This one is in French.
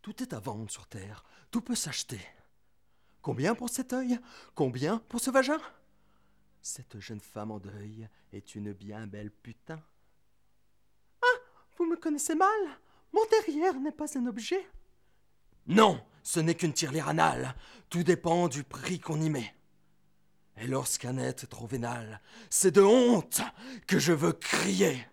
Tout est à vendre sur terre, tout peut s'acheter. Combien pour cet œil? Combien pour ce vagin? Cette jeune femme en deuil est une bien belle putain. Vous me connaissez mal? Mon derrière n'est pas un objet. Non, ce n'est qu'une tirelire anale. Tout dépend du prix qu'on y met. Et lorsqu'un être est trop vénal, c'est de honte que je veux crier.